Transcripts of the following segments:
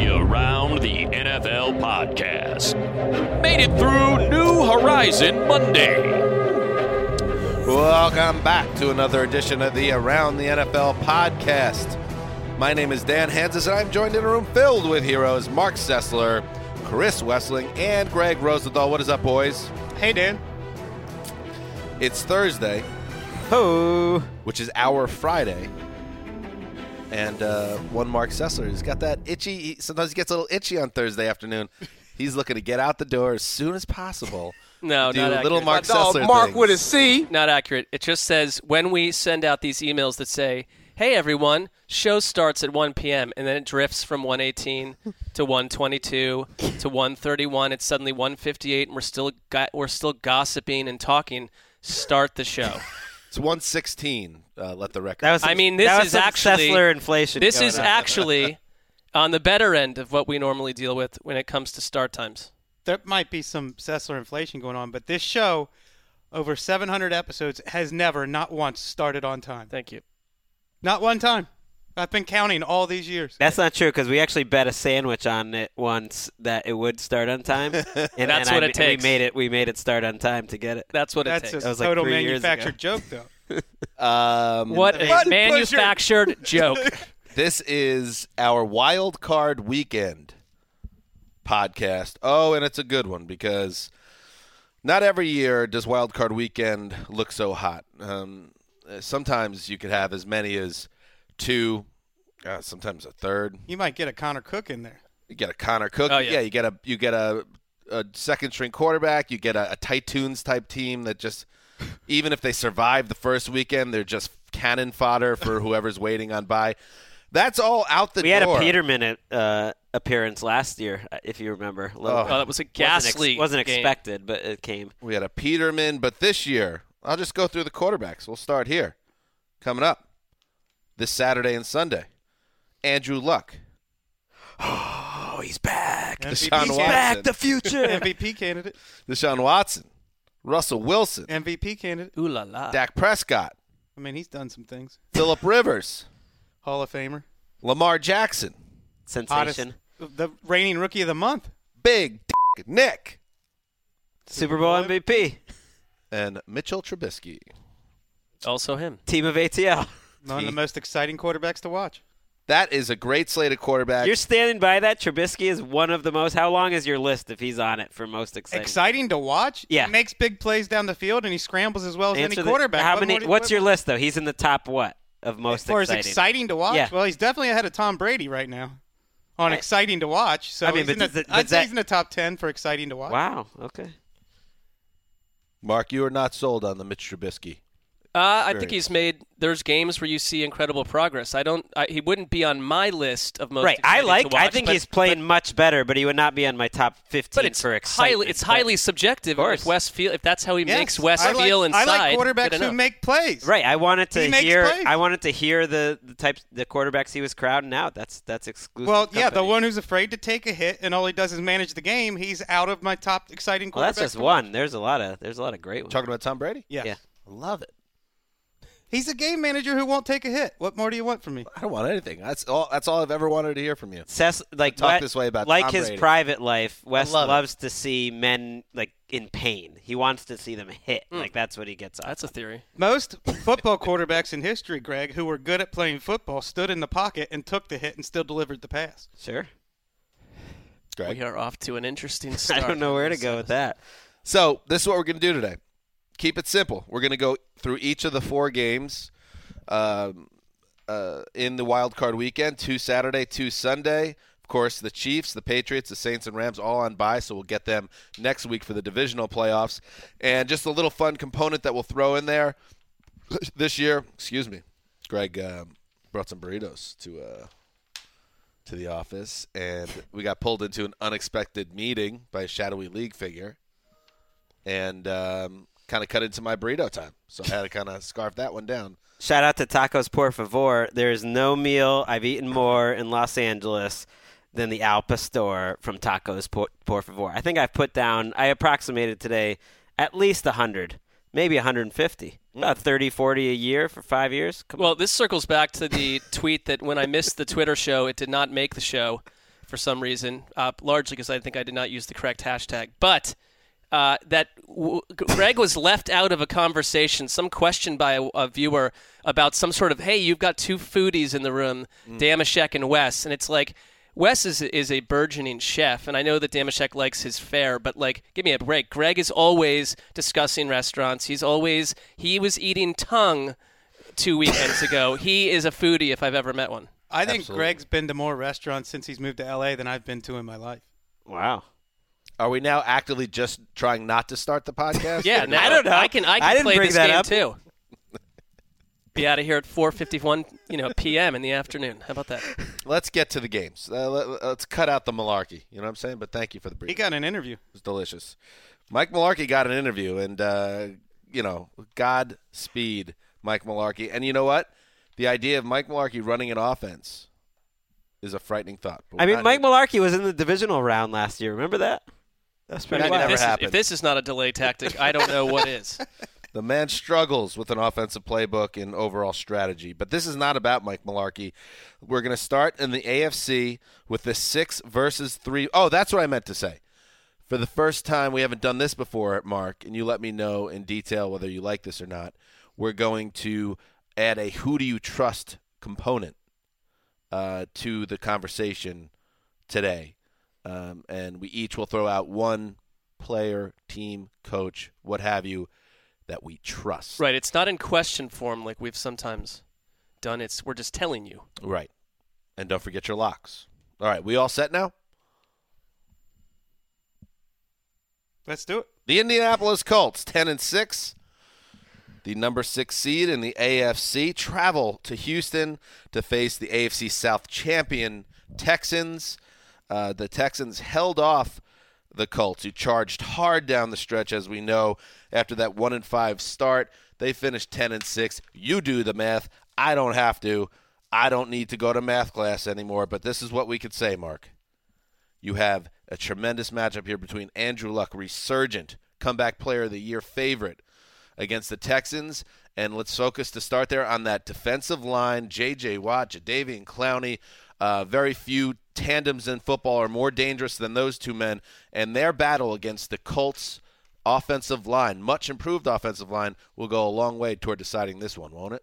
the Around the NFL podcast. Made it through New Horizon Monday. Welcome back to another edition of the Around the NFL podcast. My name is Dan Hansis, and I'm joined in a room filled with heroes Mark Sessler, Chris Wessling, and Greg Rosenthal. What is up, boys? Hey, Dan. It's Thursday, which is our Friday. And one Mark Sessler has got that itchy. Sometimes he gets a little itchy on Thursday afternoon. He's looking to get out the door as soon as possible. No, do not accurate. little Mark Sessler Mark things. with a C. Not accurate. It just says when we send out these emails that say, hey, everyone, show starts at 1 p.m., and then it drifts from 1:18 to 1:22 to 1:31. It's suddenly 1:58, and we're still gossiping and talking. Start the show. It's 1:16. Let the record. This is actually Sessler inflation. This is actually on the better end of what we normally deal with when it comes to start times. There might be some Sessler inflation going on, but this show, over 700 episodes, has never, not once, started on time. Thank you. Not one time. I've been counting all these years. That's not true because we actually bet a sandwich on it once that it would start on time, and That's what it takes. We made it start on time to get it. That's what it That's takes. a That was like total 3 years manufactured joke, though. What a Button manufactured joke. This is our Wild Card Weekend podcast. Oh, and it's a good one because not every year does Wild Card Weekend look so hot. Sometimes you could have as many as two, sometimes a third. You might get a Connor Cook in there. You get a Connor Cook. Oh, yeah. You get a second string quarterback. You get a tight tunes type team that just, even if they survive the first weekend, they're just cannon fodder for whoever's waiting on bye. That's all out the door. We had a Peterman appearance last year, if you remember. That was a ghastly wasn't game. expected, but it came. We had a Peterman, but this year, I'll just go through the quarterbacks. We'll start here. Coming up this Saturday and Sunday, Andrew Luck. Oh, he's back. MVP Deshaun candidate. Watson. The future. MVP candidate. Deshaun Watson. Russell Wilson. MVP candidate. Ooh la la. Dak Prescott. I mean, he's done some things. Phillip Rivers. Hall of Famer. Lamar Jackson. Sensation. The reigning rookie of the month. Big Nick. Super Bowl MVP. And Mitchell Trubisky. Also him. Team of ATL. One of the most exciting quarterbacks to watch. That is a great slate of quarterbacks. You're standing by that. Trubisky is one of the most. How long is your list if he's on it for most exciting? Exciting to watch? Yeah. He makes big plays down the field, and he scrambles as well as Answer any quarterback. What's your list, though? He's in the top what of most For exciting? as exciting to watch? Yeah. Well, he's definitely ahead of Tom Brady right now on exciting to watch. So I mean, I'd say he's in the top 10 for exciting to watch. Wow. Okay. Mark, you are not sold on the Mitch Trubisky. I think he's made. There's games where you see incredible progress. He wouldn't be on my list of most. Right. exciting to watch, I think he's playing much better, but he would not be on my top 15 But it's for excitement. highly subjective. course. If Wes feel, if that's how he Yes. makes Wes I like, feel inside. I like good quarterbacks who enough. make plays. Right. I wanted to He makes hear. plays. I wanted to hear the quarterbacks he was crowding out. That's exclusive. Well, yeah, the company. one who's afraid to take a hit and all he does is manage the game. He's out of my top exciting quarterbacks. Well, that's just to watch. one. There's a lot of great ones. Talking about Tom Brady? Yes. Yeah. I love it. He's a game manager who won't take a hit. What more do you want from me? I don't want anything. That's all I've ever wanted to hear from you. Talk this way about like Tom his Brady. private life. Wes love it. loves to see men like in pain. He wants to see them hit. Like that's what he gets off. That's a theory. Most football quarterbacks in history, Greg, who were good at playing football, stood in the pocket and took the hit and still delivered the pass. Sure. Greg? We are off to an interesting start. I don't know where to go with that. So this is what we're going to do today. Keep it simple. We're going to go through each of the 4 games in the Wild Card Weekend, 2 Saturday, 2 Sunday. Of course, the Chiefs, the Patriots, the Saints, and Rams all on bye, so we'll get them next week for the divisional playoffs. And just a little fun component that we'll throw in there this year. Excuse me. Greg brought some burritos to the office, and we got pulled into an unexpected meeting by a shadowy league figure, and kind of cut into my burrito time. So I had to kind of scarf that one down. Shout out to Tacos Por Favor. There is no meal I've eaten more in Los Angeles than the Al Pastor from Tacos Por Favor. I think I approximated today at least 100, maybe 150. About 30, 40 a year for 5 years. Well, this circles back to the tweet that when I missed the Twitter show, it did not make the show. for some reason, largely because I think I did not use the correct hashtag. But Greg was left out of a conversation, some question by a viewer about some sort of, hey, you've got two foodies in the room, Damashek and Wes. And it's like, Wes is a burgeoning chef, and I know that Damashek likes his fare, but, like, give me a break. Greg is always discussing restaurants. He was eating tongue 2 weekends ago. He is a foodie if I've ever met one. I think Absolutely. Greg's been to more restaurants since he's moved to L.A. than I've been to in my life. Wow. Are we now actively just trying not to start the podcast? Yeah, now I don't know. I can didn't play bring this that game up. too. Be out of here at 4:51, p.m. in the afternoon. How about that? Let's get to the games. Let's cut out the malarkey. You know what I'm saying? But thank you for the brief. He got an interview. It was delicious. Mike Mularkey got an interview, and, Godspeed, Mike Mularkey. And you know what? The idea of Mike Mularkey running an offense is a frightening thought. I mean, Mike Mularkey was in the divisional round last year. Remember that? That's pretty That wild. never happened. If this is not a delay tactic, I don't know what is. The man struggles with an offensive playbook and overall strategy. But this is not about Mike Mularkey. We're going to start in the AFC with the 6 versus 3. Oh, that's what I meant to say. For the first time, we haven't done this before, Mark, and you let me know in detail whether you like this or not. We're going to add a who do you trust component to the conversation today. And we each will throw out one player, team, coach, what have you, that we trust. Right. It's not in question form like we've sometimes done. We're just telling you. Right. And don't forget your locks. All right. We all set now? Let's do it. The Indianapolis Colts, 10-6. The number 6 seed in the AFC travel to Houston to face the AFC South champion Texans. The Texans held off the Colts, who charged hard down the stretch, as we know, after that 1-5 start. They finished 10-6. You do the math. I don't have to. I don't need to go to math class anymore, but this is what we could say, Mark. You have a tremendous matchup here between Andrew Luck, resurgent, comeback player of the year favorite, against the Texans. And let's focus to start there on that defensive line. J.J. Watt, Jadeveon Clowney, very few tandems in football are more dangerous than those two men. And their battle against the Colts' offensive line, much improved offensive line, will go a long way toward deciding this one, won't it?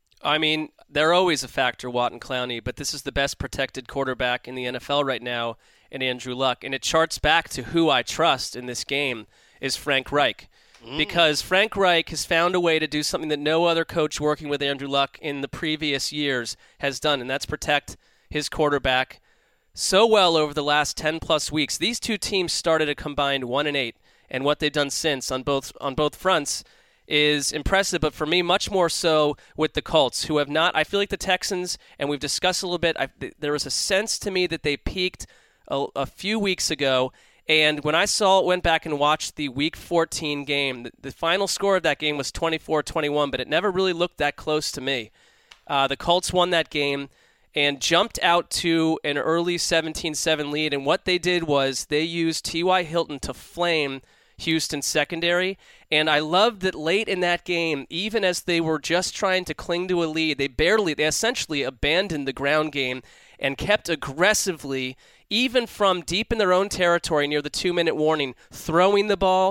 I mean, they're always a factor, Watt and Clowney, but this is the best protected quarterback in the NFL right now in Andrew Luck. And it charts back to who I trust in this game is Frank Reich. Because Frank Reich has found a way to do something that no other coach working with Andrew Luck in the previous years has done, and that's protect his quarterback so well over the last 10-plus weeks. These two teams started a combined 1-8, and what they've done since on both fronts is impressive, but for me, much more so with the Colts, who have not – I feel like the Texans, and we've discussed a little bit, there was a sense to me that they peaked a few weeks ago. And when I went back and watched the Week 14 game, the final score of that game was 24-21, but it never really looked that close to me. The Colts won that game and jumped out to an early 17-7 lead, and what they did was they used T.Y. Hilton to flame Houston's secondary, and I loved that late in that game, even as they were just trying to cling to a lead, they essentially abandoned the ground game and kept aggressively, even from deep in their own territory near the 2-minute warning, throwing the ball,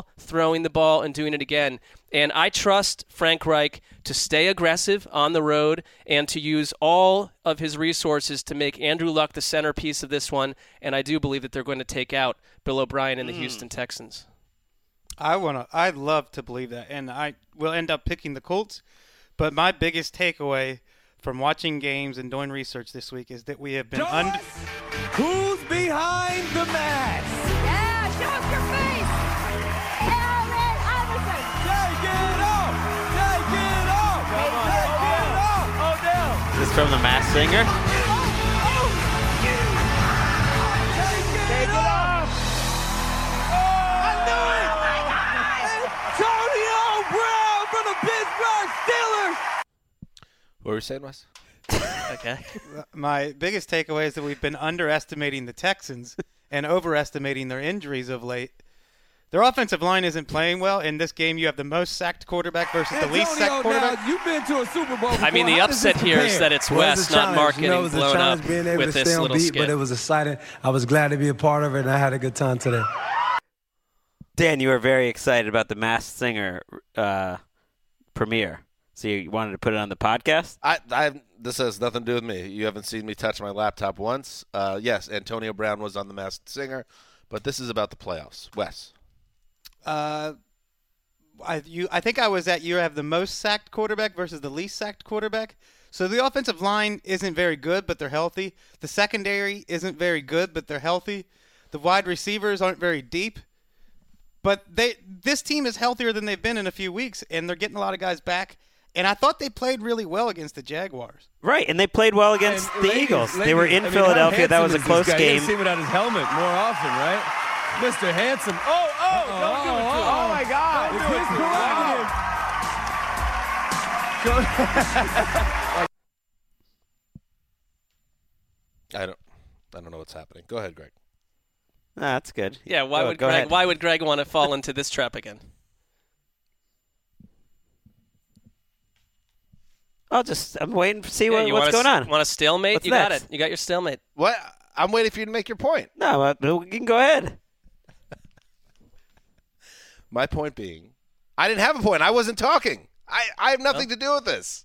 and doing it again. And I trust Frank Reich to stay aggressive on the road and to use all of his resources to make Andrew Luck the centerpiece of this one, and I do believe that they're going to take out Bill O'Brien and the Houston Texans. I'd love to believe that, and I will end up picking the Colts. But my biggest takeaway from watching games and doing research this week is that we have been Who's behind the mask? Yeah, show us your face! Allen Iverson! Take it off! Take it off! Come on. Take it off! Odell! Is this from the Masked Singer? Take it off! I knew it! Oh my God! Antonio Brown from the Pittsburgh Steelers! What were you saying, Wes? Okay. My biggest takeaway is that we've been underestimating the Texans and overestimating their injuries of late. Their offensive line isn't playing well. In this game, you have the most sacked quarterback versus the least sacked quarterback. Now, you've been to a Super Bowl before. I mean, the How does upset this here is compare? that it's Well, Wes, it was a not challenge. Mark, You know, it getting was a blown up challenge being able with to this stay on little beat, skit. but it was exciting. I was glad to be a part of it, and I had a good time today. Dan, you were very excited about the Masked Singer premiere, so you wanted to put it on the podcast? This has nothing to do with me. You haven't seen me touch my laptop once. Yes, Antonio Brown was on The Masked Singer, but this is about the playoffs. Wes. I think I was at you have the most sacked quarterback versus the least sacked quarterback. So the offensive line isn't very good, but they're healthy. The secondary isn't very good, but they're healthy. The wide receivers aren't very deep. But this team is healthier than they've been in a few weeks, and they're getting a lot of guys back. And I thought they played really well against the Jaguars. Right, and they played well against the Eagles. They were in Philadelphia. That was a close game. You see him without his helmet more often, right? Mr. Handsome. Don't do it to him. Oh, my God. It's his prerogative. I don't know what's happening. Go ahead, Greg. That's good. Yeah, why would Greg want to fall into this trap again? I'm waiting to see what's want going on. Want a stalemate? What's you next? got it. You got your stalemate. What? I'm waiting for you to make your point. No, you can go ahead. My point being, I didn't have a point. I wasn't talking. I have nothing to do with this.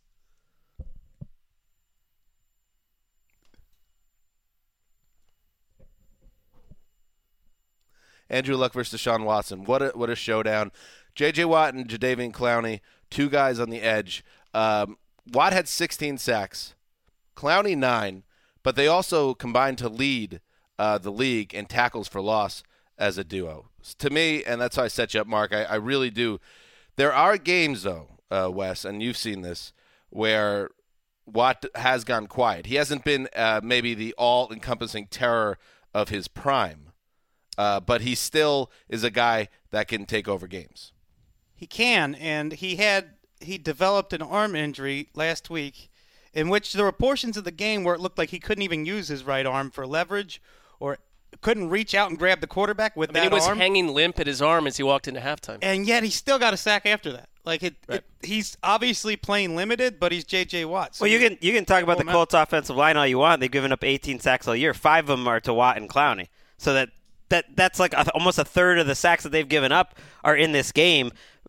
Andrew Luck versus Deshaun Watson. What a showdown. J.J. Watt and Jadeveon Clowney, two guys on the edge. Watt had 16 sacks, Clowney 9, but they also combined to lead the league in tackles for loss as a duo. To me, and that's how I set you up, Mark, I really do. There are games, though, Wes, and you've seen this, where Watt has gone quiet. He hasn't been maybe the all-encompassing terror of his prime, but he still is a guy that can take over games. He can, and he developed an arm injury last week in which there were portions of the game where it looked like he couldn't even use his right arm for leverage or couldn't reach out and grab the quarterback with that arm. He was hanging limp at his arm as he walked into halftime. And yet he still got a sack after that. He's obviously playing limited, but he's J.J. Watt. So well, you can talk about the Colts offensive line all you want. They've given up 18 sacks all year. 5 of them are to Watt and Clowney. So that's like almost a third of the sacks that they've given up are in this game.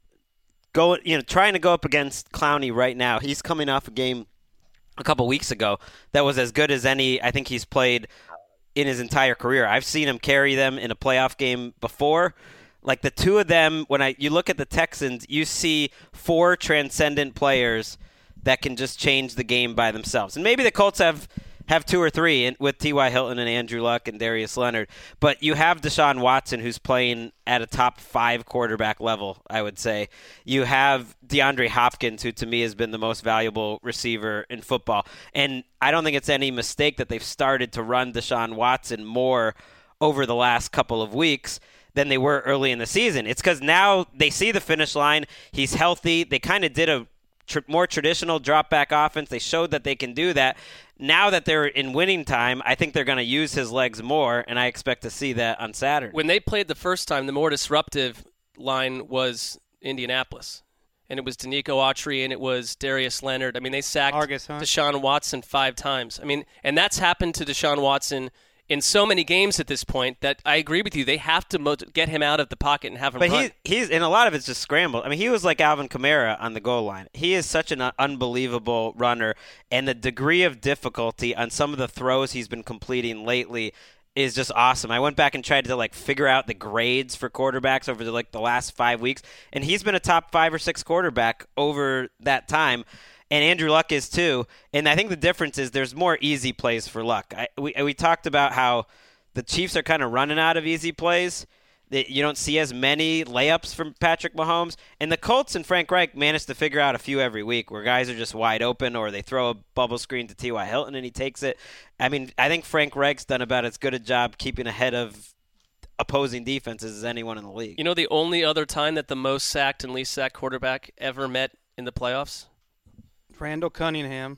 Trying to go up against Clowney right now. He's coming off a game a couple weeks ago that was as good as any I think he's played in his entire career. I've seen him carry them in a playoff game before. Like the two of them, you look at the Texans, you see 4 transcendent players that can just change the game by themselves. And maybe the Colts have 2 or 3 with T.Y. Hilton and Andrew Luck and Darius Leonard. But you have Deshaun Watson, who's playing at a top 5 quarterback level, I would say. You have DeAndre Hopkins, who to me has been the most valuable receiver in football. And I don't think it's any mistake that they've started to run Deshaun Watson more over the last couple of weeks than they were early in the season. It's because now they see the finish line. He's healthy. They kind of did a more traditional drop-back offense. They showed that they can do that. Now that they're in winning time, I think they're going to use his legs more, and I expect to see that on Saturday. When they played the first time, the more disruptive line was Indianapolis. And it was Danico Autry and it was Darius Leonard. I mean, they sacked Deshaun Watson 5 times. I mean, and that's happened to Deshaun Watson in so many games at this point that I agree with you. They have to get him out of the pocket and have him run. But he's and a lot of it's just scrambled. I mean, he was like Alvin Kamara on the goal line. He is such an unbelievable runner, and the degree of difficulty on some of the throws he's been completing lately is just awesome. I went back and tried to figure out the grades for quarterbacks over the last 5 weeks, and he's been a top 5 or 6 quarterback over that time. And Andrew Luck is too. And I think the difference is there's more easy plays for Luck. We talked about how the Chiefs are kind of running out of easy plays. You don't see as many layups from Patrick Mahomes. And the Colts and Frank Reich managed to figure out a few every week where guys are just wide open or they throw a bubble screen to T.Y. Hilton and he takes it. I mean, I think Frank Reich's done about as good a job keeping ahead of opposing defenses as anyone in the league. You know the only other time that the most sacked and least sacked quarterback ever met in the playoffs? Randall Cunningham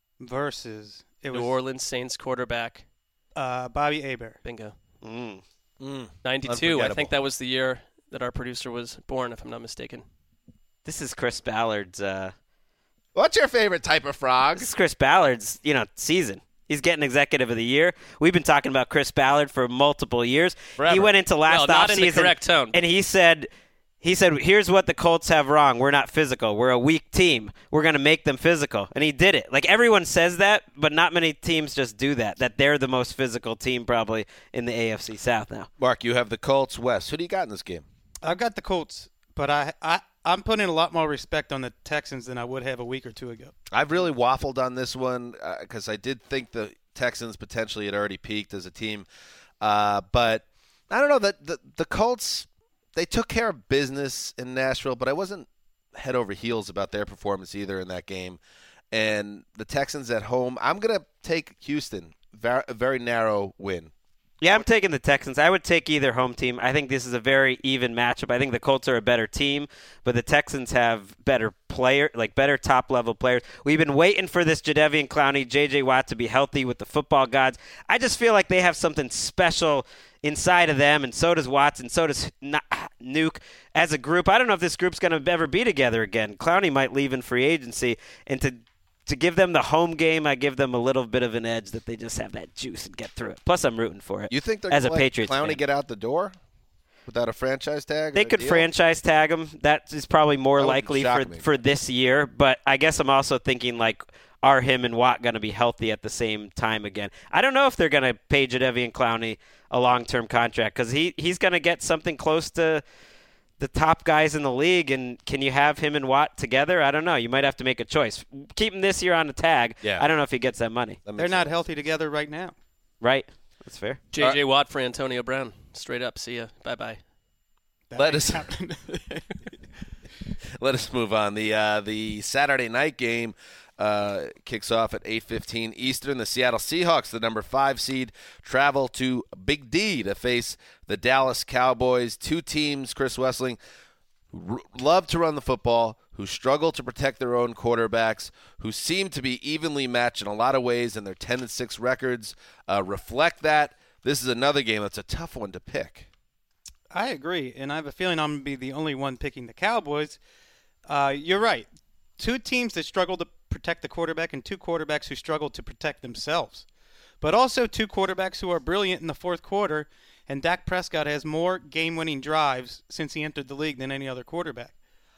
versus New Orleans Saints quarterback Bobby Hebert. Bingo. 92. I Unforgettable. think that was the year that our producer was born, if I'm not mistaken. This is Chris Ballard's. What's your favorite type of frog? This is Chris Ballard's, season. He's getting Executive of the Year. We've been talking about Chris Ballard for multiple years. Forever. He went into last not in the offseason, correct tone. and he said, here's what the Colts have wrong. We're not physical. We're a weak team. We're going to make them physical. And he did it. Like, everyone says that, but not many teams just do that they're the most physical team probably in the AFC South now. Mark, you have the Colts West. Who do you got in this game? I've got the Colts, but I'm putting a lot more respect on the Texans than I would have a week or two ago. I've really waffled on this one because I did think the Texans potentially had already peaked as a team. But I don't know. The Colts, they took care of business in Nashville, but I wasn't head over heels about their performance either in that game. And the Texans at home, I'm going to take Houston. A very narrow win. Yeah, I'm taking the Texans. I would take either home team. I think this is a very even matchup. I think the Colts are a better team, but the Texans have better top-level players. We've been waiting for this Jadeveon Clowney, J.J. Watt to be healthy with the football gods. I just feel like they have something special inside of them, and so does Watson, so does Nuke as a group. I don't know if this group's going to ever be together again. Clowney might leave in free agency, and to give them the home game, I give them a little bit of an edge that they just have that juice and get through it. Plus, I'm rooting for it. You think they're as going a to let Patriots Clowney fan. get out the door without a franchise tag? They could franchise tag him. That is probably more That wouldn't likely shock me. for this year. But I guess I'm also thinking, like, are him and Watt going to be healthy at the same time again? I don't know if they're going to pay Jadeveon Clowney a long-term contract because he's going to get something close to the top guys in the league, and can you have him and Watt together? I don't know. You might have to make a choice. Keep him this year on the tag. Yeah. I don't know if he gets that money. That makes They're not sense. healthy together right now. Right? That's fair. J.J. Watt for Antonio Brown. Straight up. See ya. Bye-bye. Let us move on. The Saturday night game kicks off at 8:15 Eastern. The Seattle Seahawks, the number 5 seed, travel to Big D to face the Dallas Cowboys. Two teams, Chris Wessling, who love to run the football, who struggle to protect their own quarterbacks, who seem to be evenly matched in a lot of ways, and their 10-6 records reflect that. This is another game that's a tough one to pick. I agree, and I have a feeling I'm going to be the only one picking the Cowboys. You're right. Two teams that struggle to protect the quarterback and two quarterbacks who struggle to protect themselves. But also two quarterbacks who are brilliant in the fourth quarter, and Dak Prescott has more game-winning drives since he entered the league than any other quarterback.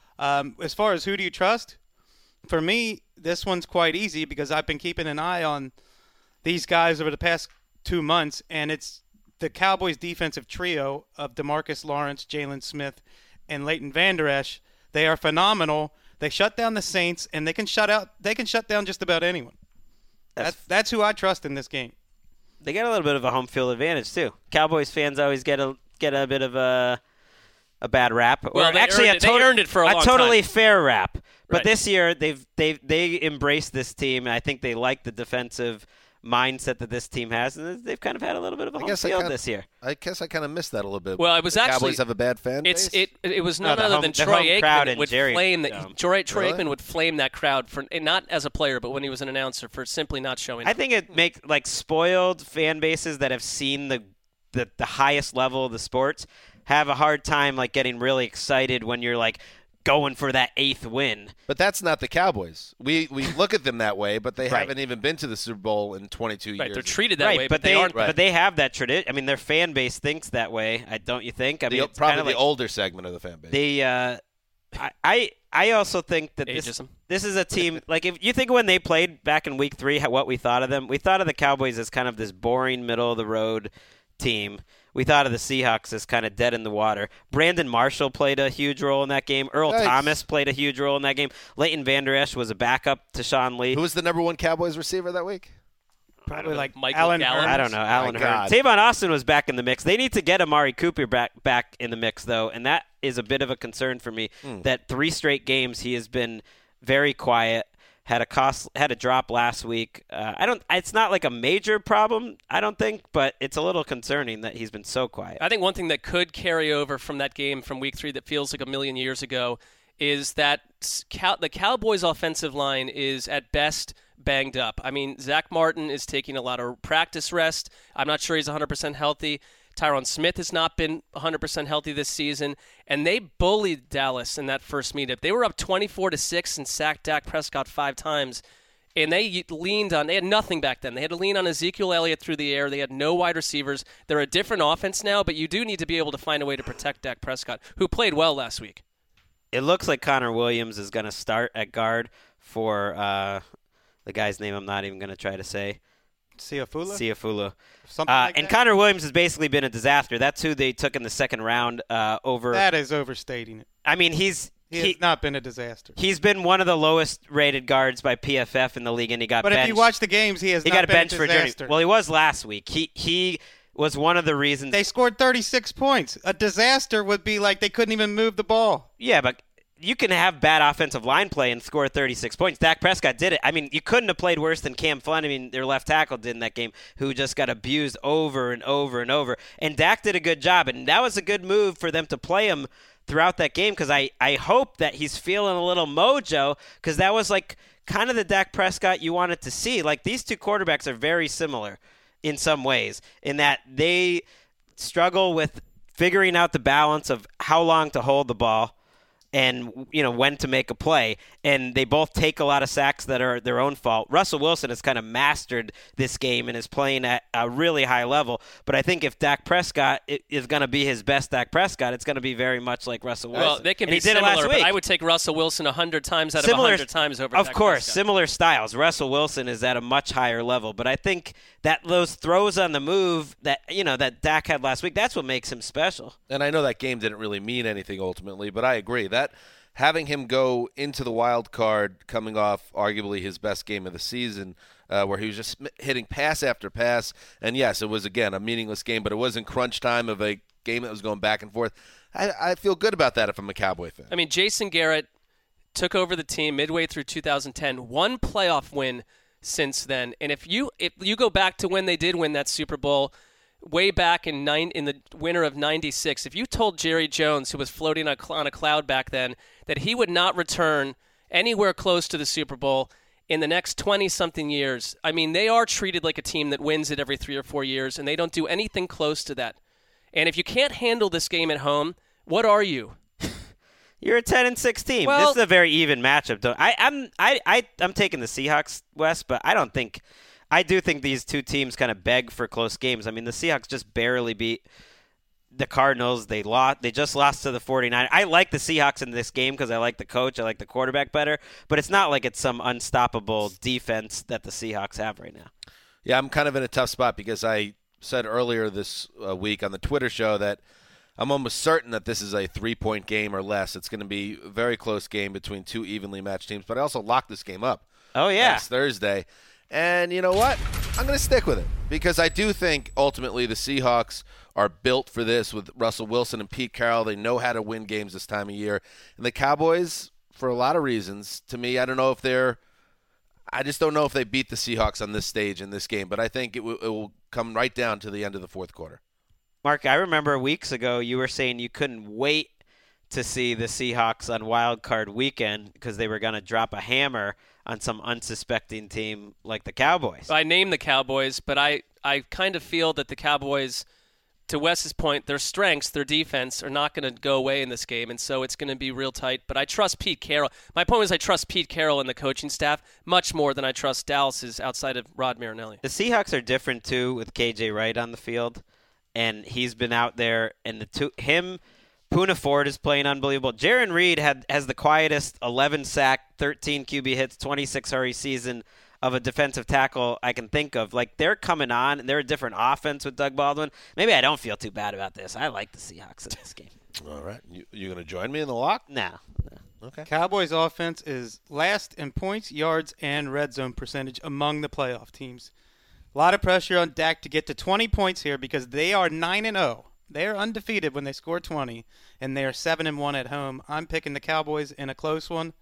As far as who do you trust, for me, this one's quite easy because I've been keeping an eye on these guys over the past 2 months, and it's the Cowboys' defensive trio of DeMarcus Lawrence, Jalen Smith, and Leighton Vander Esch. They are phenomenal. They shut down the Saints, and they can shut down just about anyone. That's who I trust in this game. They get a little bit of a home field advantage too. Cowboys fans always get a bit of a bad rap. Well, they earned it for a long time. totally fair rap. But Right. this year they embraced this team, and I think they like the defensive mindset that this team has, and they've kind of had a little bit of a home field this year. I guess I kind of missed that a little bit. Well, it was the actually Cowboys have a bad fan base. It was No, none the other home- than the Troy home crowd Aikman in would Jerry flame that. Dome. Troy Really? Aikman would flame that crowd for, and not as a player, but when he was an announcer, for simply not showing I up. think it makes like spoiled fan bases that have seen the highest level of the sports have a hard time like getting really excited when you're like going for that 8th win. But that's not the Cowboys. We look at them that way, but they Right. haven't even been to the Super Bowl in 22 Right, years. they're treated that right, way, but they aren't. Right. But they have that tradition. I mean, their fan base thinks that way. Don't you think? I mean, it's Probably kinda the like older segment of the fan base. they. I also think that Ageism. this is a team like if you think when they played back in Week 3, what we thought of them. We thought of the Cowboys as kind of this boring middle of the road team. We thought of the Seahawks as kind of dead in the water. Brandon Marshall played a huge role in that game. Earl Yikes. Thomas played a huge role in that game. Leighton Vander Esch was a backup to Sean Lee. Who was the number 1 Cowboys receiver that week? Probably like Michael Allen Gallup. Hurns. I don't know. Alan God. Hurns. Tavon Austin was back in the mix. They need to get Amari Cooper back in the mix, though, and that is a bit of a concern for me. That 3 straight games he has been very quiet. Had a drop last week. It's not like a major problem, I don't think, but it's a little concerning that he's been so quiet. I think one thing that could carry over from that game from Week 3 that feels like a million years ago is that the Cowboys' offensive line is at best banged up. I mean, Zach Martin is taking a lot of practice rest. I'm not sure he's 100% healthy. Tyron Smith has not been 100% healthy this season, and they bullied Dallas in that first meetup. They were up 24-6 and sacked Dak Prescott 5 times, and they had nothing back then. They had to lean on Ezekiel Elliott through the air. They had no wide receivers. They're a different offense now, but you do need to be able to find a way to protect Dak Prescott, who played well last week. It looks like Connor Williams is going to start at guard for the guy's name I'm not even going to try to say. Siafula. Something like and that? Connor Williams has basically been a disaster. That's who they took in the second round over. That is overstating it. I mean, He has not been a disaster. He's been one of the lowest rated guards by PFF in the league, and he got But benched. if you watch the games, he got not been benched a for disaster. Well, he was last week. He was one of the reasons. They scored 36 points. A disaster would be like they couldn't even move the ball. Yeah, but you can have bad offensive line play and score 36 points. Dak Prescott did it. I mean, you couldn't have played worse than Cam Fleming, their left tackle, did in that game, who just got abused over and over and over. And Dak did a good job, and that was a good move for them to play him throughout that game, because I hope that he's feeling a little mojo, because that was like kind of the Dak Prescott you wanted to see. Like, these two quarterbacks are very similar in some ways, in that they struggle with figuring out the balance of how long to hold the ball and, you know, when to make a play. And they both take a lot of sacks that are their own fault. Russell Wilson has kind of mastered this game and is playing at a really high level. But I think if Dak Prescott is going to be his best Dak Prescott, it's going to be very much like Russell Wilson. Well, they can and be he did similar, it last but week. I would take Russell Wilson 100 times out of 100 times over Of Dak course, Prescott. similar styles. Russell Wilson is at a much higher level. But I think that those throws on the move that, you know, that Dak had last week, that's what makes him special. And I know that game didn't really mean anything ultimately, but I agree that having him go into the wild card coming off arguably his best game of the season, where he was just hitting pass after pass, and yes, it was, again, a meaningless game, but it wasn't crunch time of a game that was going back and forth. I feel good about that if I'm a Cowboy fan. I mean, Jason Garrett took over the team midway through 2010, one playoff win since then. And if you go back to when they did win that Super Bowl, way back in the winter of 96, if you told Jerry Jones, who was floating on a cloud back then, that he would not return anywhere close to the Super Bowl in the next 20-something years, I mean, they are treated like a team that wins it every 3 or 4 years, and they don't do anything close to that. And if you can't handle this game at home, what are you? You're a 10-6 team. Well, this is a very even matchup. I'm taking the Seahawks, Wes, but I do think these two teams kind of beg for close games. I mean, the Seahawks just barely beat the Cardinals. They just lost to the 49ers. I like the Seahawks in this game because I like the coach. I like the quarterback better. But it's not like it's some unstoppable defense that the Seahawks have right now. Yeah, I'm kind of in a tough spot because I said earlier this week on the Twitter show that I'm almost certain that this is a 3-point game or less. It's going to be a very close game between two evenly matched teams. But I also locked this game up. Oh, yeah. Last Thursday. And you know what? I'm going to stick with it because I do think ultimately the Seahawks are built for this with Russell Wilson and Pete Carroll. They know how to win games this time of year. And the Cowboys, for a lot of reasons, to me, I just don't know if they beat the Seahawks on this stage in this game. But I think it will come right down to the end of the fourth quarter. Mark, I remember weeks ago you were saying you couldn't wait to see the Seahawks on Wild Card Weekend because they were going to drop a hammer on some unsuspecting team like the Cowboys. I named the Cowboys, but I kind of feel that the Cowboys, to Wes's point, their strengths, their defense, are not going to go away in this game, and so it's going to be real tight. But I trust Pete Carroll. My point was I trust Pete Carroll and the coaching staff much more than I trust Dallas's outside of Rod Marinelli. The Seahawks are different, too, with KJ Wright on the field, and he's been out there, and Poona Ford is playing unbelievable. Jaron Reed has the quietest 11 sack, 13 QB hits, 26 hurry season of a defensive tackle I can think of. Like, they're coming on, and they're a different offense with Doug Baldwin. Maybe I don't feel too bad about this. I like the Seahawks in this game. All right. You going to join me in the lock? No. Okay. Cowboys offense is last in points, yards, and red zone percentage among the playoff teams. A lot of pressure on Dak to get to 20 points here because they are 9-0. They are undefeated when they score 20, and they are 7-1 at home. I'm picking the Cowboys in a close one,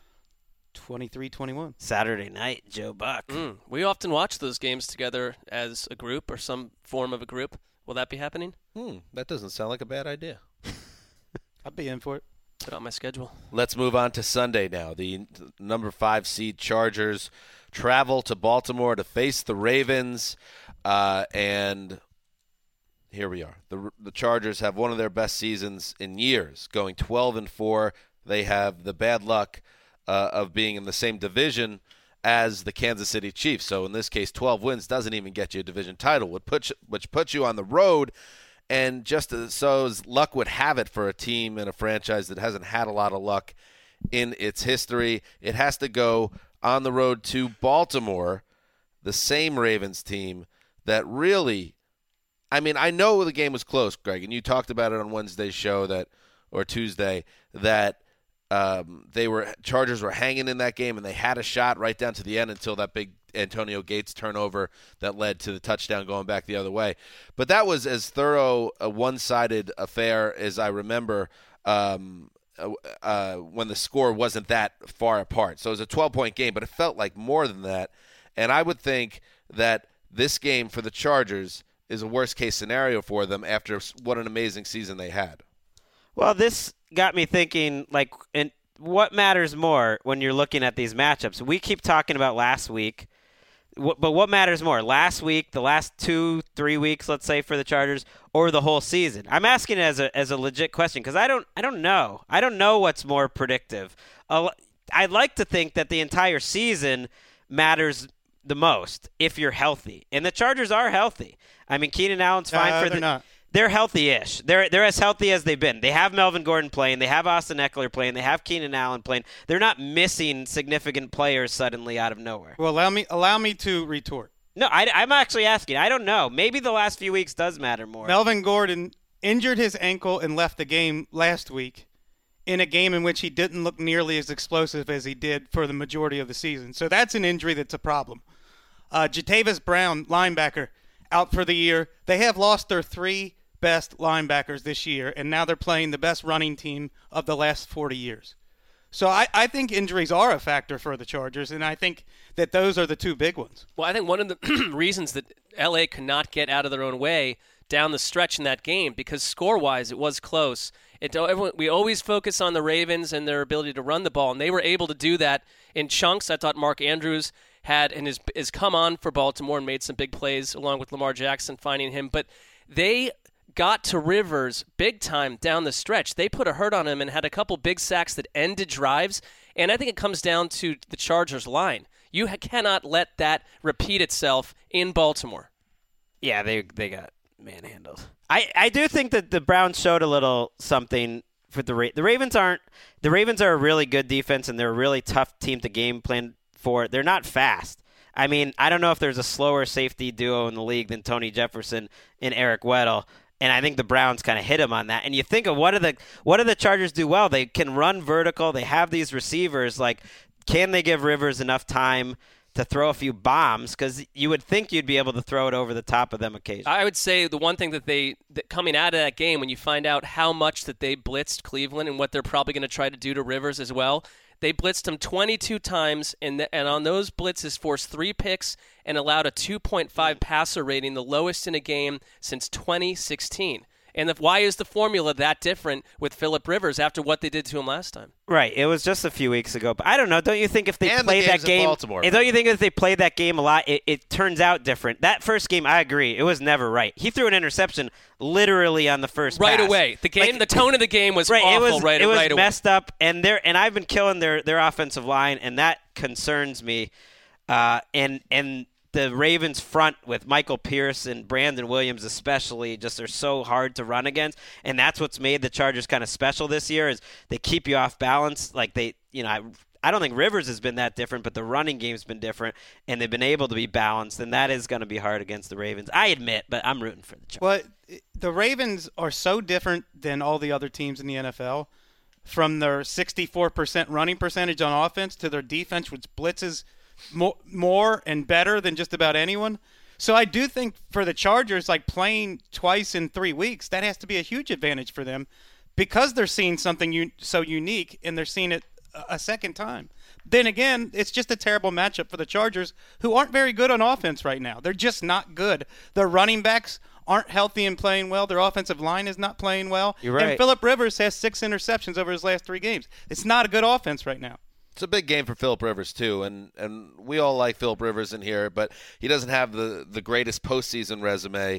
23-21. Saturday night, Joe Buck. We often watch those games together as a group or some form of a group. Will that be happening? That doesn't sound like a bad idea. I'd be in for it. Put it on my schedule. Let's move on to Sunday now. The number 5 seed Chargers travel to Baltimore to face the Ravens, and here we are. The Chargers have one of their best seasons in years, going 12-4. They have the bad luck of being in the same division as the Kansas City Chiefs. So in this case, 12 wins doesn't even get you a division title, which puts you on the road. And just so as luck would have it for a team and a franchise that hasn't had a lot of luck in its history, it has to go on the road to Baltimore, the same Ravens team that really, I mean, I know the game was close, Greg, and you talked about it on Wednesday's show or Tuesday, that Chargers were hanging in that game, and they had a shot right down to the end until that big Antonio Gates turnover that led to the touchdown going back the other way. But that was as thorough a one-sided affair as I remember when the score wasn't that far apart. So it was a 12-point game, but it felt like more than that. And I would think that this game for the Chargers is a worst-case scenario for them after what an amazing season they had. Well, this got me thinking, like, and what matters more when you're looking at these matchups? We keep talking about last week, but what matters more, last week, the last 2-3 weeks, let's say, for the Chargers, or the whole season? I'm asking it as a legit question because I don't know. I don't know what's more predictive. I'd like to think that the entire season matters the most if you're healthy, and the Chargers are healthy. I mean, Keenan Allen's fine for they're not. They're healthy-ish. They're as healthy as they've been. They have Melvin Gordon playing. They have Austin Eckler playing. They have Keenan Allen playing. They're not missing significant players suddenly out of nowhere. Well, allow me to retort. No, I'm actually asking. I don't know. Maybe the last few weeks does matter more. Melvin Gordon injured his ankle and left the game last week in a game in which he didn't look nearly as explosive as he did for the majority of the season. So that's an injury that's a problem. Jatavis Brown, linebacker, out for the year. They have lost their 3 best linebackers this year, and now they're playing the best running team of the last 40 years. So I think injuries are a factor for the Chargers, and I think that those are the 2 big ones. Well, I think one of the reasons that L.A. could not get out of their own way down the stretch in that game, because score-wise it was close. We always focus on the Ravens and their ability to run the ball, and they were able to do that in chunks. I thought Mark Andrews had and is come on for Baltimore and made some big plays along with Lamar Jackson finding him, but they got to Rivers big time down the stretch. They put a hurt on him and had a couple big sacks that ended drives, and I think it comes down to the Chargers line. You cannot let that repeat itself in Baltimore. Yeah, they got manhandled. I do think that the Browns showed a little something for the Ravens aren't. The Ravens are a really good defense, and they're a really tough team to game plan for. They're not fast. I mean, I don't know if there's a slower safety duo in the league than Tony Jefferson and Eric Weddle. And I think the Browns kind of hit him on that. And you think of what do the Chargers do well? They can run vertical. They have these receivers. Like, can they give Rivers enough time to throw a few bombs? Because you would think you'd be able to throw it over the top of them occasionally. I would say the one thing that coming out of that game, when you find out how much that they blitzed Cleveland and what they're probably going to try to do to Rivers as well, they blitzed him 22 times, and on those blitzes forced 3 picks and allowed a 2.5 passer rating, the lowest in a game since 2016. And why is the formula that different with Phillip Rivers after what they did to him last time? Right. It was just a few weeks ago. But I don't know. Don't you think if they played that game, and don't you think if they played that game a lot, it turns out different? That first game, I agree, it was never right. He threw an interception literally on the first right pass. away. The game, the tone of the game was right, awful. It was away. messed up, and I've been killing their offensive line, and that concerns me. And the Ravens front with Michael Pierce and Brandon Williams especially just are so hard to run against, and that's what's made the Chargers kind of special this year is they keep you off balance. Like I don't think Rivers has been that different, but the running game's been different, and they've been able to be balanced, and that is going to be hard against the Ravens. I admit, but I'm rooting for the Chargers. Well, the Ravens are so different than all the other teams in the NFL, from their 64% running percentage on offense to their defense, which blitzes more and better than just about anyone. So I do think for the Chargers, like playing twice in 3 weeks, that has to be a huge advantage for them because they're seeing something so unique and they're seeing it a second time. Then again, it's just a terrible matchup for the Chargers, who aren't very good on offense right now. They're just not good. Their running backs aren't healthy and playing well. Their offensive line is not playing well. You're right. And Phillip Rivers has 6 interceptions over his last 3 games. It's not a good offense right now. It's a big game for Phillip Rivers, too, and we all like Phillip Rivers in here, but he doesn't have the greatest postseason resume,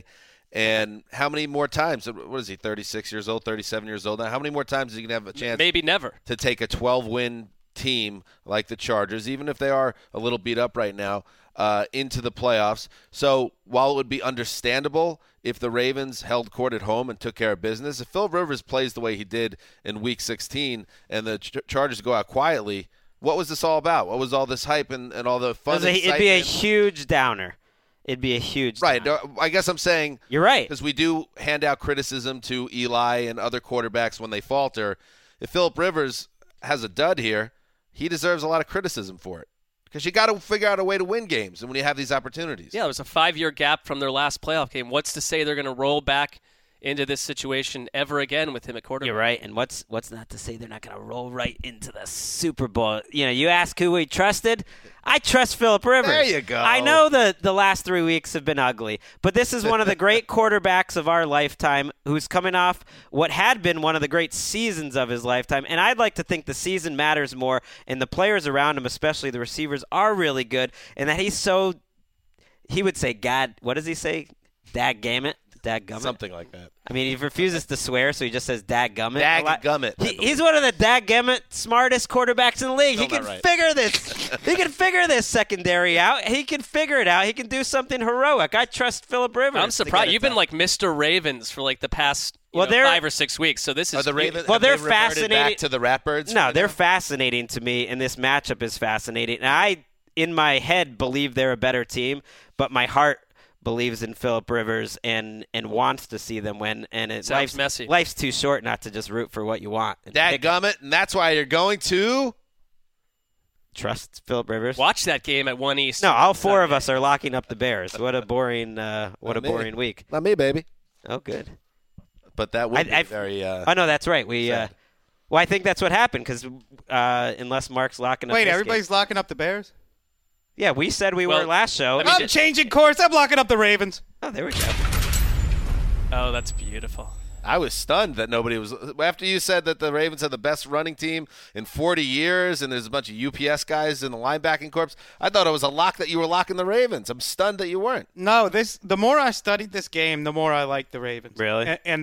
And how many more times? What is he? 36 years old, 37 years old now. How many more times is he going to have a chance? Maybe never. To take a 12-win team like the Chargers, even if they are a little beat up right now, into the playoffs. So while it would be understandable if the Ravens held court at home and took care of business, if Philip Rivers plays the way he did in Week 16 and the Chargers go out quietly, what was this all about? What was all this hype and all the fun? It'd be a huge downer. It'd be a huge right. downer. I guess I'm saying you're right, because we do hand out criticism to Eli and other quarterbacks when they falter. If Philip Rivers has a dud here, he deserves a lot of criticism for it because you got to figure out a way to win games, and when you have these opportunities. Yeah, there was a 5-year gap from their last playoff game. What's to say they're going to roll back into this situation ever again with him at quarterback? You're right, and what's not to say they're not going to roll right into the Super Bowl? You ask who we trusted. I trust Philip Rivers. There you go. I know the last 3 weeks have been ugly, but this is one of the great quarterbacks of our lifetime who's coming off what had been one of the great seasons of his lifetime, and I'd like to think the season matters more, and the players around him, especially the receivers, are really good, and that he would say, God, what does he say? Dadgummit? Dadgummit? Something like that. I mean, he refuses to swear, so he just says dadgummit. Dadgummit. He's one of the dadgummit smartest quarterbacks in the league. Still He can not right. figure this. He can figure this secondary out. He can figure it out. He can do something heroic. I trust Philip Rivers. I'm surprised. You've been like Mr. Ravens for like the past 5 or 6 weeks, so this is Are the Ravens? Well, have they're they reverted fascinating. Back to the Ratbirds. No, they're fascinating to me, and this matchup is fascinating. And I, in my head, believe they're a better team, but my heart believes in Philip Rivers and wants to see them win. And Sounds messy. Life's too short not to just root for what you want. Dadgummit, and that's why you're going to trust Philip Rivers. Watch that game at 1 East. No, all four of us are locking up the Bears. What a boring, boring week. Not me, baby. Oh, good. But that would be very. Oh no, that's right. Well, I think that's what happened because unless Mark's locking up. Wait, this everybody's game. locking up the Bears? Yeah, we said we were last show. I'm changing course. I'm locking up the Ravens. Oh, there we go. Oh, that's beautiful. I was stunned that nobody was. After you said that the Ravens had the best running team in 40 years and there's a bunch of UPS guys in the linebacking corps, I thought it was a lock that you were locking the Ravens. I'm stunned that you weren't. No, the more I studied this game, the more I like the Ravens. Really? And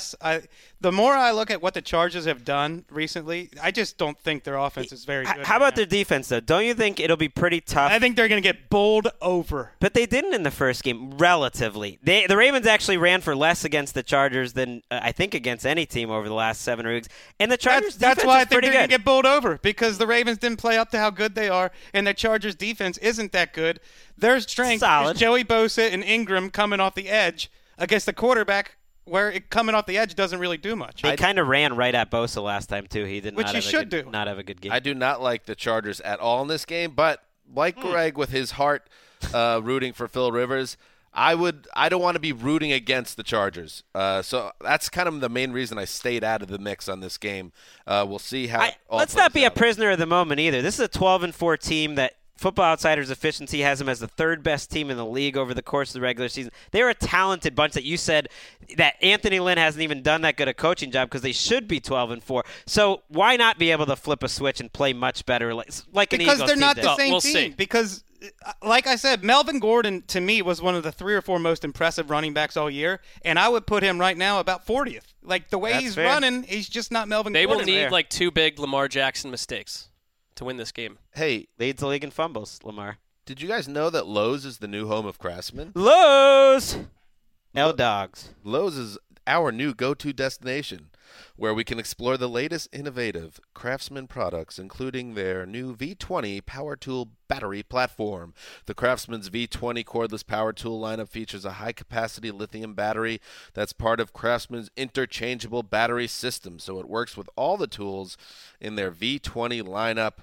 the more I look at what the Chargers have done recently, I just don't think their offense is very good. How about their defense, though? Don't you think it'll be pretty tough? I think they're going to get bowled over. But they didn't in the first game, relatively. The Ravens actually ran for less against the Chargers than I think against any team over the last 7 weeks. And the Chargers That's defense why I is think pretty they're going good. to get bowled over because the Ravens didn't play up to how good they are, and the Chargers defense isn't that good. Their strength Solid. is Joey Bosa and Ingram coming off the edge against the quarterback where coming off the edge doesn't really do much. They kind of ran right at Bosa last time, too. He did Which not you have should do. not have a good game. I do not like the Chargers at all in this game, but like Greg with his heart rooting for Phil Rivers, I don't want to be rooting against the Chargers. So that's kind of the main reason I stayed out of the mix on this game. We'll see how it all Let's not plays be out. a prisoner of the moment either. This is a 12-4 team that Football Outsiders efficiency has them as the third best team in the league over the course of the regular season. They're a talented bunch that you said that Anthony Lynn hasn't even done that good a coaching job because they should be 12-4. So why not be able to flip a switch and play much better like an Eagles Because they're team not did? the same We'll team. see. Because, like I said, Melvin Gordon, to me, was one of the 3 or 4 most impressive running backs all year, and I would put him right now about 40th. Like, the way That's he's fair. running, he's just not Melvin They Gordon. will need there. like 2 big Lamar Jackson mistakes to win this game. Hey, Leads the league in fumbles, Lamar. did you guys know that Lowe's is the new home of Craftsman? Lowe's! L-Dogs. Lowe's is our new go-to destination where we can explore the latest innovative Craftsman products, including their new V20 Power Tool battery platform. The Craftsman's V20 cordless power tool lineup features a high-capacity lithium battery that's part of Craftsman's interchangeable battery system, so it works with all the tools in their V20 lineup.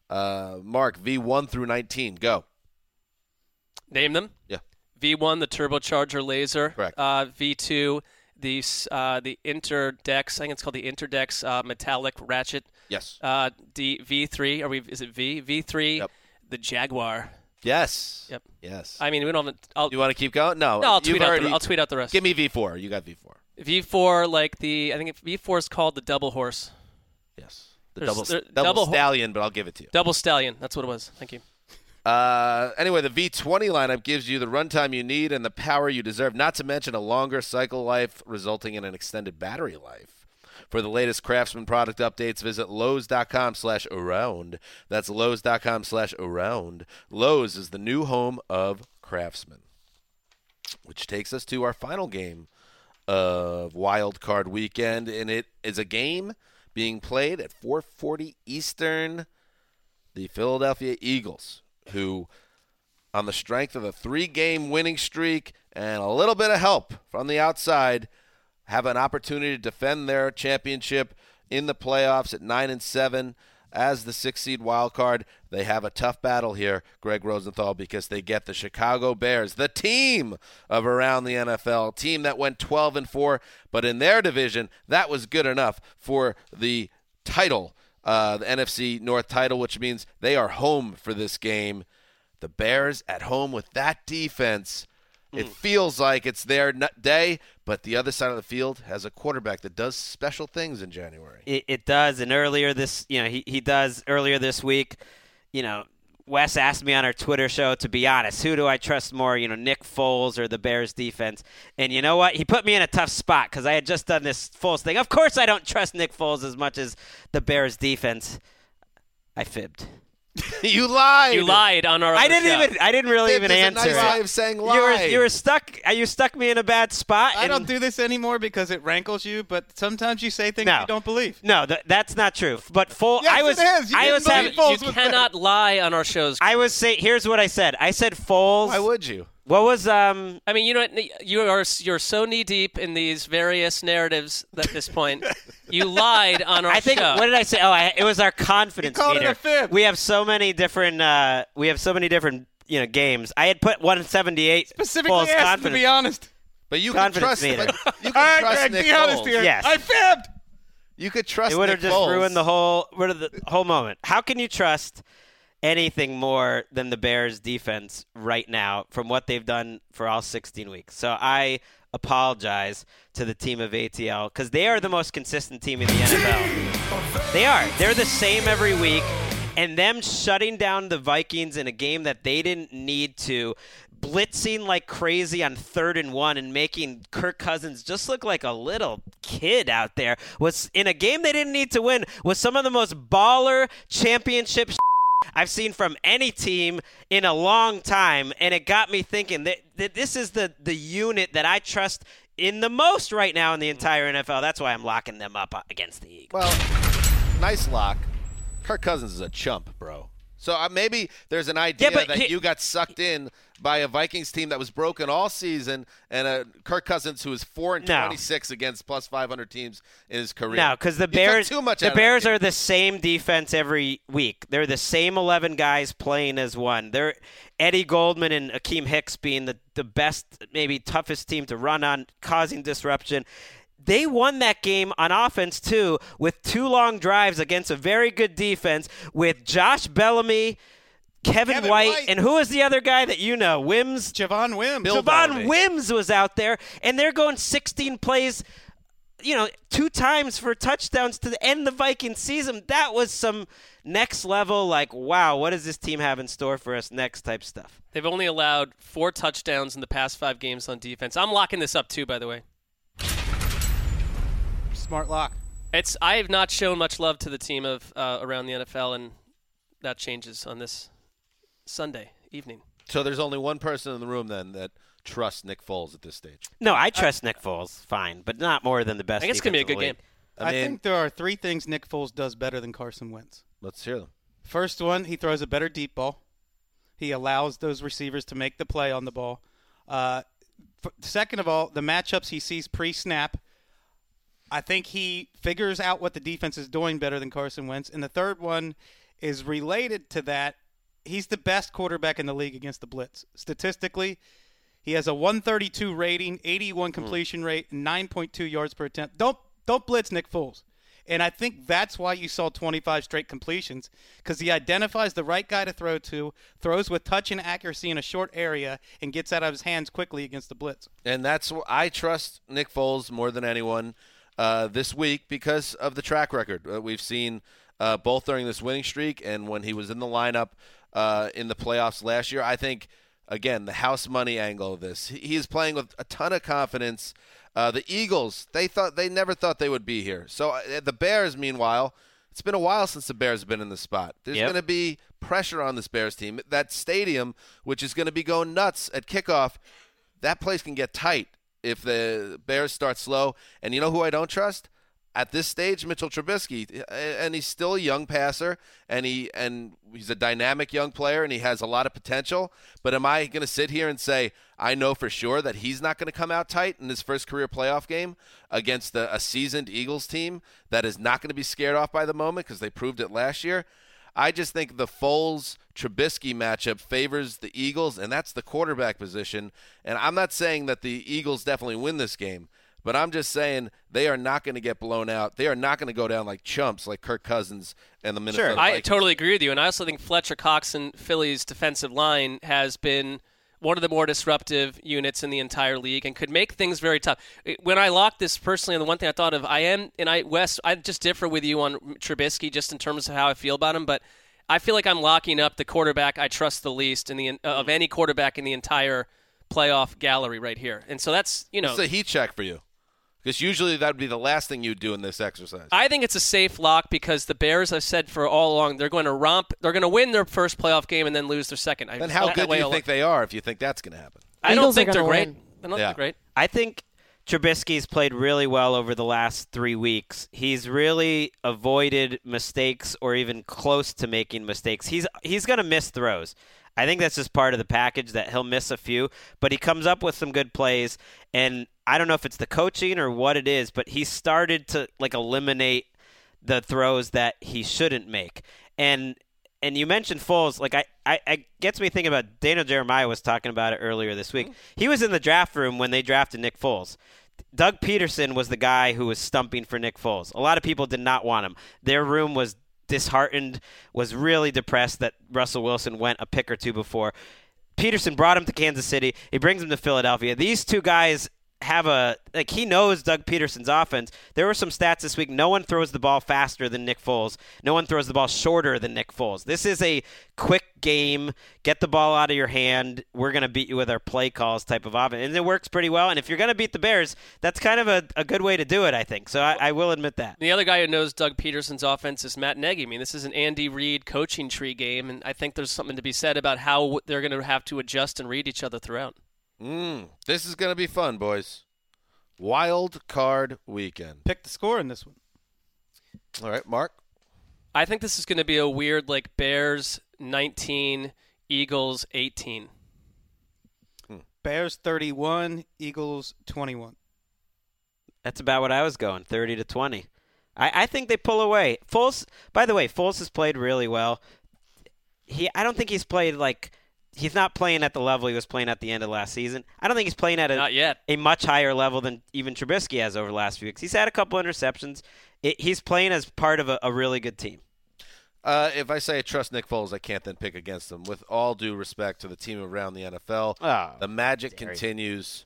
Mark, V1 through 19, go. Name them. Yeah. V1, the turbocharger laser. Correct. V2, the Interdex. I think it's called the Interdex metallic ratchet. Yes. V3. Is it V? V3. Yep. The Jaguar. Yes. Yep. Yes. I mean, we don't. You want to keep going? No. I'll you've tweet out. already- I'll tweet out the rest. Give me V4. You got V4. V4, like I think V4 is called the double horse. Yes. The There's- double there- double ho- stallion, but I'll give it to you. Double stallion. That's what it was. Thank you. Anyway, the V20 lineup gives you the runtime you need and the power you deserve, not to mention a longer cycle life resulting in an extended battery life. For the latest Craftsman product updates, visit Lowe's.com/around. That's Lowe's.com/around. Lowe's is the new home of Craftsman. Which takes us to our final game of Wild Card Weekend, and it is a game being played at 4:40 Eastern. The Philadelphia Eagles, who, on the strength of a 3-game winning streak and a little bit of help from the outside, have an opportunity to defend their championship in the playoffs at 9-7 as the 6-seed wild card. They have a tough battle here, Greg Rosenthal, because they get the Chicago Bears, the team of around the NFL, team that went 12-4, but in their division, that was good enough for the title, the NFC North title, which means they are home for this game. The Bears at home with that defense. It feels like it's their day, but the other side of the field has a quarterback that does special things in January. It does, and earlier this, he does earlier this week. Wes asked me on our Twitter show, to be honest, who do I trust more, Nick Foles or the Bears defense? And you know what? He put me in a tough spot because I had just done this Foles thing. Of course I don't trust Nick Foles as much as the Bears defense. I fibbed. You lied. You lied on our. I didn't really even answer. There's a nice way of saying lie. You were stuck. You stuck me in a bad spot. I don't do this anymore because it rankles you. But sometimes you say things you don't believe. No, that's not true. But Foles. Yes, it is. You cannot lie on our shows. I was saying. Here's what I said. I said Foles. Why would you? What was I mean, you're so knee deep in these various narratives at this point. You lied on our show. What did I say? It was our confidence meter. It a fib. We have so many different. Games. I had put 178. Specifically asked to be honest. But you can trust. You can trust Greg, Nick be Foles. honest here. Yes. I fibbed. You could trust. It would have Nick just Foles. ruined the whole moment. How can you trust anything more than the Bears defense right now from what they've done for all 16 weeks? So I apologize to the team of ATL because they are the most consistent team in the NFL. They are. They're the same every week. And them shutting down the Vikings in a game that they didn't need to, blitzing like crazy on 3rd and 1 and making Kirk Cousins just look like a little kid out there, was in a game they didn't need to win, was some of the most baller championship I've seen from any team in a long time. And it got me thinking that this is the unit that I trust in the most right now in the entire NFL. That's why I'm locking them up against the Eagles. Well, nice lock. Kirk Cousins is a chump, bro. So maybe there's an idea that you got sucked in by a Vikings team that was broken all season and a Kirk Cousins who is 4-26 against plus 500 teams in his career. No, because the Bears are the same defense every week. They're the same 11 guys playing as one. They're Eddie Goldman and Akeem Hicks being the best, maybe toughest team to run on, causing disruption. They won that game on offense, too, with 2 long drives against a very good defense with Josh Bellamy, Kevin White, and who is the other guy that you know? Javon Wims. Javon Wims was out there, and they're going 16 plays, 2 times for touchdowns to end the Vikings season. That was some next level, like, wow, what does this team have in store for us next type stuff. They've only allowed 4 touchdowns in the past 5 games on defense. I'm locking this up, too, by the way. Smart lock. I have not shown much love to the team of around the NFL, and that changes on this Sunday evening. So there's only one person in the room then that trusts Nick Foles at this stage. No, I trust Nick Foles, fine, but not more than the best. I guess it's going to be a good game. I think there are 3 things Nick Foles does better than Carson Wentz. Let's hear them. First one, he throws a better deep ball. He allows those receivers to make the play on the ball. Second of all, the matchups he sees pre-snap, I think he figures out what the defense is doing better than Carson Wentz. And the third one is related to that. He's the best quarterback in the league against the blitz. Statistically, he has a 132 rating, 81 completion rate, 9.2 yards per attempt. Don't blitz Nick Foles. And I think that's why you saw 25 straight completions, because he identifies the right guy to throw to, throws with touch and accuracy in a short area, and gets out of his hands quickly against the blitz. And that's why I trust Nick Foles more than anyone this week because of the track record we've seen both during this winning streak and when he was in the lineup in the playoffs last year. I think, again, the house money angle of this. He is playing with a ton of confidence. The Eagles, they never thought they would be here. So the Bears, meanwhile, it's been a while since the Bears have been in this spot. There's going to be pressure on this Bears team. That stadium, which is going to be going nuts at kickoff, that place can get tight if the Bears start slow. And you know who I don't trust? At this stage, Mitchell Trubisky, and he's still a young passer, and he's a dynamic young player, and he has a lot of potential. But am I going to sit here and say I know for sure that he's not going to come out tight in his first career playoff game against a seasoned Eagles team that is not going to be scared off by the moment because they proved it last year? I just think the Foles-Trubisky matchup favors the Eagles, and that's the quarterback position. And I'm not saying that the Eagles definitely win this game, but I'm just saying they are not going to get blown out. They are not going to go down like chumps like Kirk Cousins and the Minnesota Vikings. I totally agree with you, and I also think Fletcher Cox and Philly's defensive line has been one of the more disruptive units in the entire league and could make things very tough. When I locked this personally, and the one thing I thought of, Wes, I just differ with you on Trubisky just in terms of how I feel about him, but I feel like I'm locking up the quarterback I trust the least of any quarterback in the entire playoff gallery right here. And so that's, It's a heat check for you. Because usually that would be the last thing you'd do in this exercise. I think it's a safe lock because the Bears, I've said for all along, they're going to romp. They're going to win their first playoff game and then lose their second. Then how good do you think they are if you think that's going to happen? I don't think they're great. I don't think they're great. I think Trubisky's played really well over the last 3 weeks. He's really avoided mistakes or even close to making mistakes. He's going to miss throws. I think that's just part of the package that he'll miss a few, but he comes up with some good plays, and I don't know if it's the coaching or what it is, but he started to eliminate the throws that he shouldn't make. And you mentioned Foles, I gets me thinking about Daniel Jeremiah was talking about it earlier this week. He was in the draft room when they drafted Nick Foles. Doug Peterson was the guy who was stumping for Nick Foles. A lot of people did not want him. Their room was disheartened, was really depressed that Russell Wilson went a pick or two before. Peterson brought him to Kansas City. He brings him to Philadelphia. These two guys have he knows Doug Peterson's offense. There were some stats this week. No one throws the ball faster than Nick Foles. No one throws the ball shorter than Nick Foles. This is a quick game. Get the ball out of your hand. We're going to beat you with our play calls type of offense. And it works pretty well. And if you're going to beat the Bears, that's kind of a good way to do it, I think. So I will admit that. The other guy who knows Doug Peterson's offense is Matt Nagy. I mean, this is an Andy Reid coaching tree game, and I think there's something to be said about how they're going to have to adjust and read each other throughout. This is going to be fun, boys. Wild card weekend. Pick the score in this one. All right, Mark? I think this is going to be a weird, Bears 19, Eagles 18. Bears 31, Eagles 21. That's about what I was going, 30-20. I think they pull away. Foles, by the way, Foles has played really well. I don't think he's played he's not playing at the level he was playing at the end of last season. I don't think he's playing at a much higher level than even Trubisky has over the last few weeks. He's had a couple interceptions. He's playing as part of a really good team. If I say I trust Nick Foles, I can't then pick against him. With all due respect to the team around the NFL, the magic continues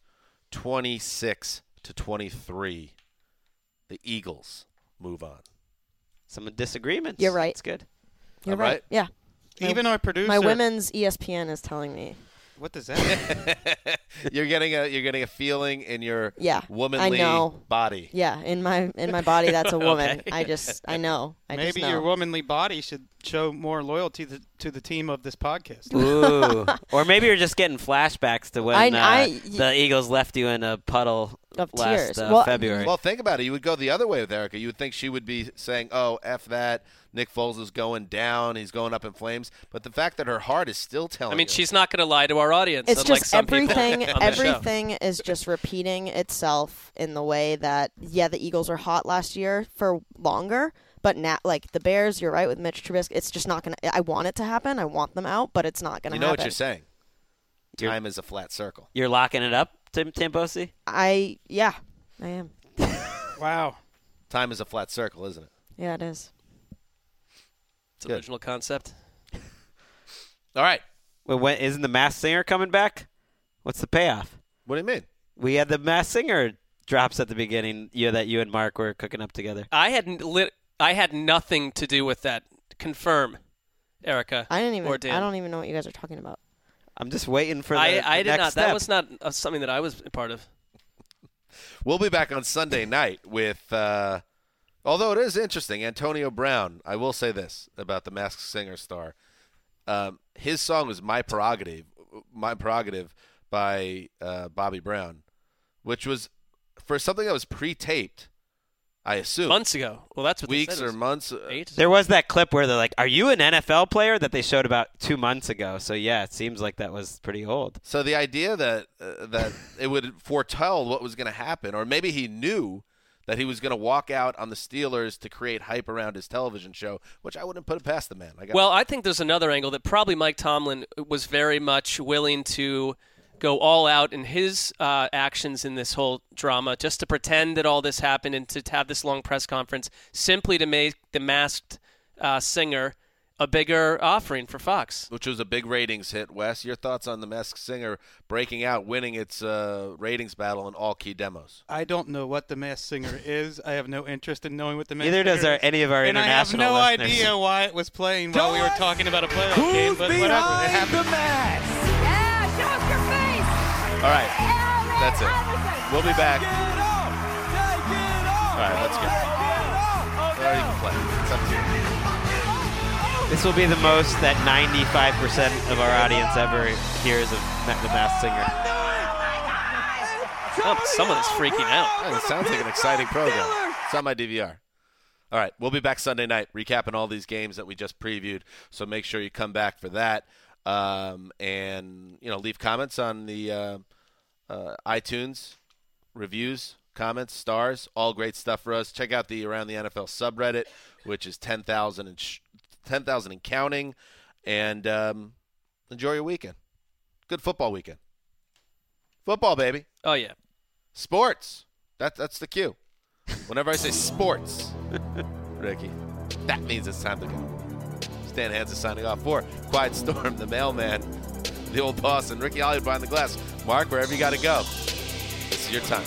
26-23. The Eagles move on. Some disagreements. You're right. It's good. You're right. Yeah. Even our producer. My women's ESPN is telling me. What does that mean? You're getting a feeling in your womanly body. Yeah, in my body, that's a woman. Okay. I know. Maybe your womanly body should show more loyalty to the team of this podcast. Ooh. Or maybe you're just getting flashbacks to when the Eagles left you in a puddle of last tears. February. Well, think about it. You would go the other way with Erica. You would think she would be saying, "Oh, F that. Nick Foles is going down. He's going up in flames." But the fact that her heart is still telling I mean, she's not going to lie to our audience. It's just everything is just repeating itself in the way that, the Eagles are hot last year for longer. But now, the Bears, you're right with Mitch Trubisky. It's just not going to – I want it to happen. I want them out, but it's not going to happen. You know what you're saying. Time is a flat circle. You're locking it up, Tim Tamposi? I am. Wow. Time is a flat circle, isn't it? Yeah, it is. It's an original concept. All right. Well, isn't the Masked Singer coming back? What's the payoff? What do you mean? We had the Masked Singer drops at the beginning that you and Mark were cooking up together. I had nothing to do with that. Confirm. Erica. I didn't even. Or Dan. I don't even know what you guys are talking about. I'm just waiting for the I did next not. step. That was not something that I was a part of. We'll be back on Sunday night with, although it is interesting, Antonio Brown. I will say this about the Masked Singer star. His song was My Prerogative by Bobby Brown, which was for something that was pre-taped, I assume. Months ago. Well, that's what weeks they said. or months. 8? There was that clip where they're like, "Are you an NFL player?" that they showed about 2 months ago. So yeah, it seems like that was pretty old. So the idea that that it would foretell what was going to happen, or maybe he knew that he was going to walk out on the Steelers to create hype around his television show, which I wouldn't put it past the man. Well, I think there's another angle that probably Mike Tomlin was very much willing to go all out in his actions in this whole drama, just to pretend that all this happened and to have this long press conference simply to make the Masked Singer a bigger offering for Fox. Which was a big ratings hit. Wes, your thoughts on the Masked Singer breaking out, winning its ratings battle in all key demos? I don't know what the Masked Singer is. I have no interest in knowing what the Masked Neither Singer does is. any of our and international I have no listeners. idea why it was playing while we were talking about a playoff game, but whatever. It happened. Yeah, show us your face. All right. Allen That's it. Iverson. We'll be back. Take it off. All right, let's go. Or you can play. It's up to you. This will be the most that 95% of our audience ever hears of the Masked Singer. Oh, someone is freaking out. Yeah, it sounds like an exciting program. It's on my DVR. All right, we'll be back Sunday night recapping all these games that we just previewed, so make sure you come back for that. And, leave comments on the iTunes, reviews, comments, stars, all great stuff for us. Check out the Around the NFL subreddit, which is 10,000 and counting. And enjoy your weekend. Good football weekend. Football, baby. Oh, yeah. Sports. That's the cue. Whenever I say sports, Ricky, that means it's time to go. Stan Hansen signing off for Quiet Storm, the mailman, the old boss, and Ricky Hollywood behind the glass. Mark, wherever you got to go, this is your time.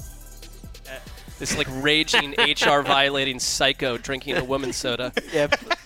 This raging HR violating psycho drinking a woman's soda. Yep.